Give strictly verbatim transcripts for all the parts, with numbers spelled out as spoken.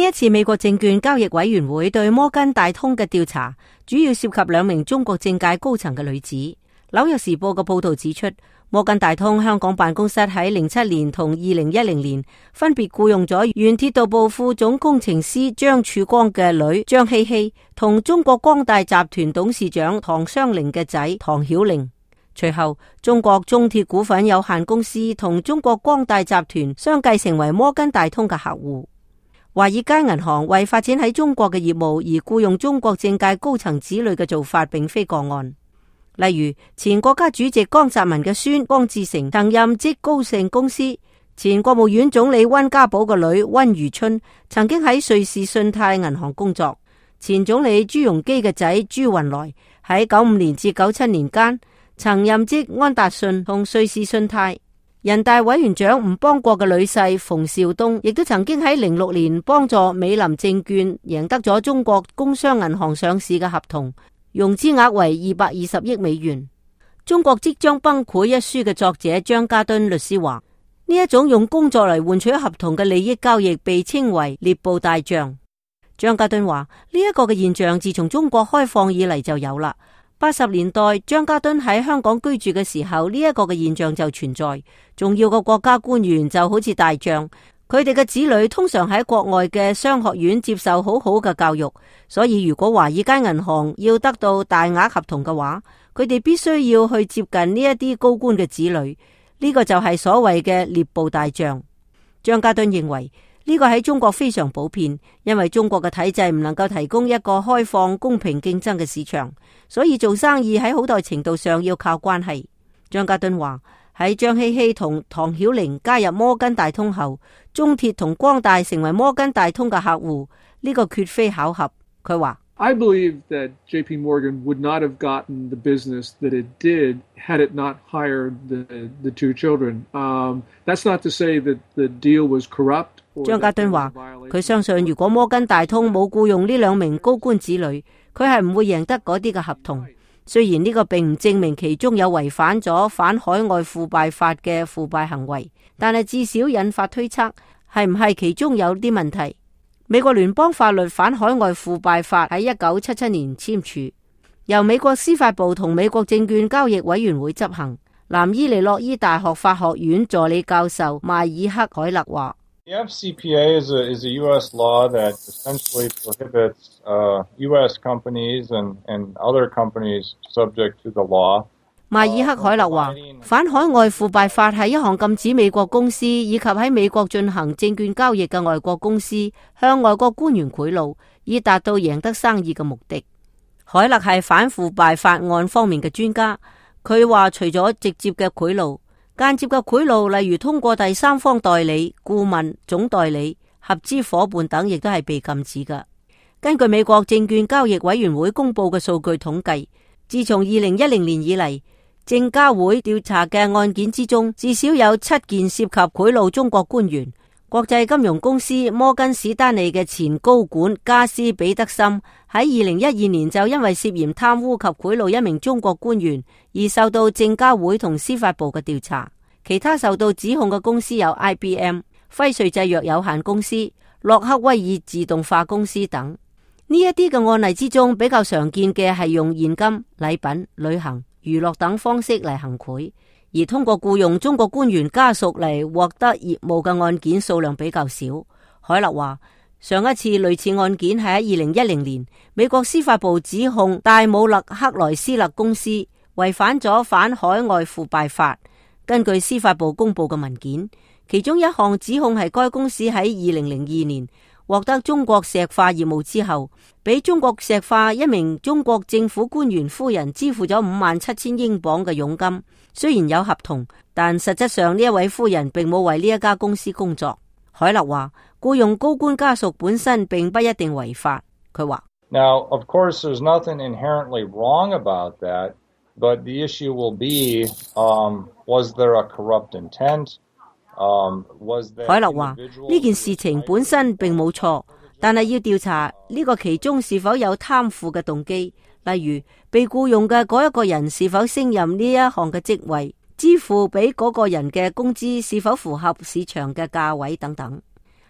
一次美國證券交易委員會對摩根大通嘅調查，主要涉及兩名中國政界高層嘅女子。紐約時報嘅報道指出，摩根大通香港辦公室喺零七年同二零一零年分別僱用咗原鐵道部副總工程師張曙光嘅女張希希同中國光大集團董事長唐湘玲嘅仔唐曉玲。隨後，中國中鐵股份有限公司同中國光大集團相繼成為摩根大通嘅客戶。華爾街銀行為發展喺中國嘅業務而僱用中國政界高層子女嘅做法並非個案。例如，前國家主席江澤民嘅孫江志成曾任職高盛公司，前國務院總理溫家寶嘅女溫如春曾經喺瑞士信貸銀行工作，前總理朱鎔基嘅仔朱雲來喺九五年至九七年間曾任職安達信同瑞士信貸。人大委員長吳邦國嘅女婿馮紹東亦都曾經喺零六年幫助美林證券贏得咗中國工商銀行上市嘅合同，融資額為二百二十億美元。中國即將崩潰一書嘅作者張家敦律師話，呢一種用工作嚟換取合同嘅利益交易被稱為獵捕大象。張家敦話，呢一個嘅現象自從中國開放以嚟就有啦。八十年代張家敦喺香港居住嘅時候，呢一個嘅現象就存在。重要嘅國家官員就好似大象，佢哋嘅子女通常喺國外嘅商學院接受好好嘅教育，所以如果華爾街銀行要得到大額合同嘅話，佢哋必須要去接近呢一啲高官嘅子女，呢個就係所謂嘅獵捕大象。張家敦認為呢個喺中國非常普遍，因為中國嘅體制唔能夠提供一個開放、公平競爭嘅市場，所以做生意喺好大程度上要靠關係。張家敦話，喺張希希同唐曉玲加入摩根大通後，中鐵同光大成為摩根大通嘅客戶，呢個絕非巧合。佢話 I believe that J P Morgan would not have gotten the business that it did had it not hired the, the two children. Um, that's not to say that the deal was corrupt. 張家敦話，佢相信如果摩根大通冇僱用呢兩名高官子女，佢係唔會贏得嗰啲嘅合同。雖然呢個並唔證明其中有違反咗反海外腐敗法嘅腐敗行為，但係至少引發推測，係唔係其中有啲問題。美國聯邦法律反海外腐敗法喺一九七七年簽署，由美國司法部同美國證券交易委員會執行。南伊利諾伊大學法學院助理教授邁爾克海勒話 ：The F C P A is a, is a U S law that essentially prohibits uh, U S companies and, and other companies subject to the law. 邁爾克海勒話，反海外腐敗法係一項禁止美國公司以及喺美國進行證券交易嘅外國公司向外國官員賄賂，以達到贏得生意嘅目的。海勒係反腐敗法案方面嘅專家，佢話除咗直接嘅賄賂，間接嘅賄賂，例如通過第三方代理、顧問、總代理、合資夥伴等，亦都係被禁止嘅。根據美國證券交易委員會公布嘅數據統計，自從二零一零年以嚟，證監會調查嘅案件之中，至少有七件涉及賄賂中國官員。國際金融公司摩根史丹利嘅前高管加斯比德森喺二零一二年就因為涉嫌貪污及賄賂一名中國官員而受到證監會同司法部嘅調查。其他受到指控嘅公司有 I B M、輝瑞製藥有限公司、洛克威爾自動化公司等。呢一啲嘅案例之中，比較常見嘅係用現金、禮品、旅行、娛樂等方式嚟行賄，而通過僱用中國官員家屬嚟獲得業務嘅案件數量比較少。海勒話，上一次類似案件係喺二零一零年，美國司法部指控戴姆勒克萊斯勒公司違反咗反海外腐敗法。根據司法部公布嘅文件，其中一項指控係該公司喺二零零二年獲得中國石化業務之後，俾中國石化一名中國政府官員夫人支付咗五萬七千英鎊嘅佣金。雖然有合同，但實質上呢一位夫人並冇為呢一家公司工作。海勒話，僱用高官家屬本身並不一定違法。佢話 Now, of course, there's nothing inherently wrong about that, but the issue will be, um, was there a corrupt intent? 海勒話，呢件事情本身並冇錯，但係要調查呢個其中是否有貪腐嘅動機，例如被僱用嘅嗰一個人是否升任呢一項嘅職位，支付俾嗰個人嘅工資是否符合市場嘅價位等等。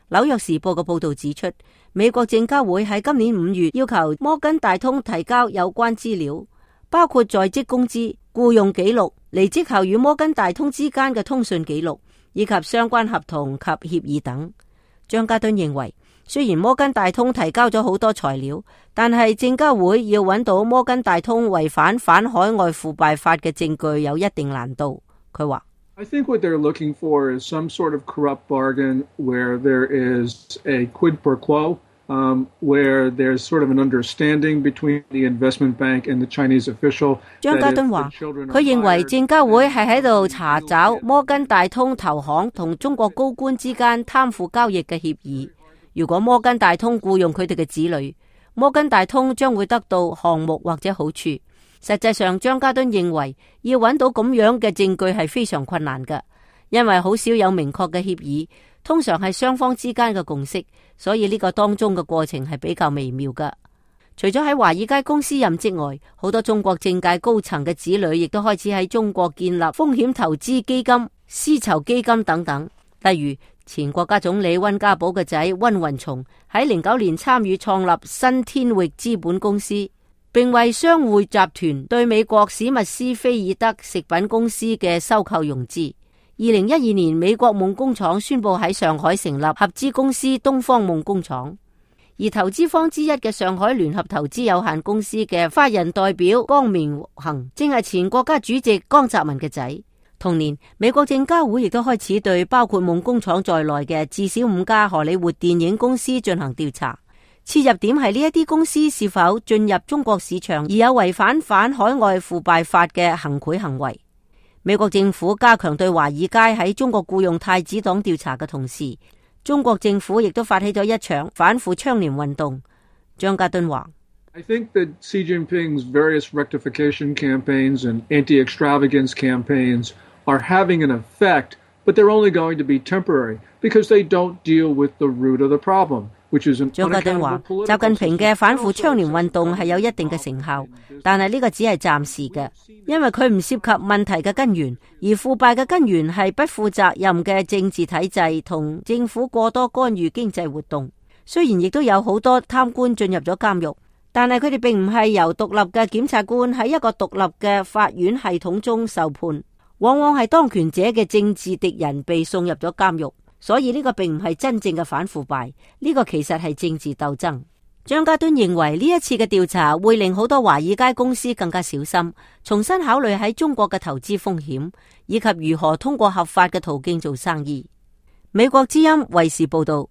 紐約時報嘅報道指出，美國證監會喺今年五月要求摩根大通提交有關資料，包括在職工資、僱用記錄、離職後與摩根大通之間嘅通訊記錄，以及相關合同及協議等。張家敦認為，雖然摩根大通提交咗好多材料，但係證監會要揾到摩根大通違反反海外腐敗法嘅證據有一定難度。佢話 I think what they're looking for is some sort of corrupt bargain where there is a quid pro quo, um, where there's sort of an understanding between the investment bank and the Chinese official. 張家敦話，佢認為證監會係喺度查找摩根大通投行同中國高官之間貪腐交易嘅協議。如果摩根大通僱用佢哋嘅子女，摩根大通將會得到項目或者好處。實際上，張家敦認為要揾到咁樣嘅證據係非常困難嘅，因為好少有明確嘅協議，通常係雙方之間嘅共識，所以呢個當中嘅過程係比較微妙嘅。除咗喺華爾街公司任職外，好多中國政界高層嘅子女亦都開始喺中國建立風險投資基金、絲綢基金等等。例如前國家總理溫家寶嘅仔溫雲松喺零九年參與創立新天域資本公司，並為商匯集團對美國史密斯菲爾德食品公司嘅收購融資。二零一二年，美國夢工廠宣布喺上海成立合資公司東方夢工廠，而投資方之一嘅上海聯合投資有限公司嘅法人代表江綿恒，正係前國家主席江澤民嘅仔。同年，美國證監會亦都開始對包括夢工廠在內嘅至少五家荷里活電影公司進行調查。切入點係呢一啲公司是否進入中國市場而有違反反海外腐敗法嘅行賄行為。美國政府加強對華爾街喺中國僱用太子黨調查嘅同時，中國政府亦都發起咗一場反腐倡廉運動。張家敦話 I think that Xi Jinping's various rectification campaigns and anti-extravagance campaigns are having an effect, but they're only going to be temporary because they don't deal with the root of the problem.張家敦話，習近平嘅反腐倡廉運動係有一定嘅成效，但係呢個只係暫時嘅，因為佢唔涉及問題嘅根源，而腐敗嘅根源係不負責任嘅政治體制同政府過多干預經濟活動。雖然亦都有好多貪官進入咗監獄，但係佢哋並唔係由獨立嘅檢察官喺一個獨立嘅法院系統中受判，往往係當權者嘅政治敵人被送入咗監獄。所以呢個並唔係真正嘅反腐敗，呢個其實係政治鬥爭。張家敦認為呢一次嘅調查會令好多華爾街公司更加小心，重新考慮喺中國嘅投資風險，以及如何通過合法嘅途徑做生意。美國之音衛視報道。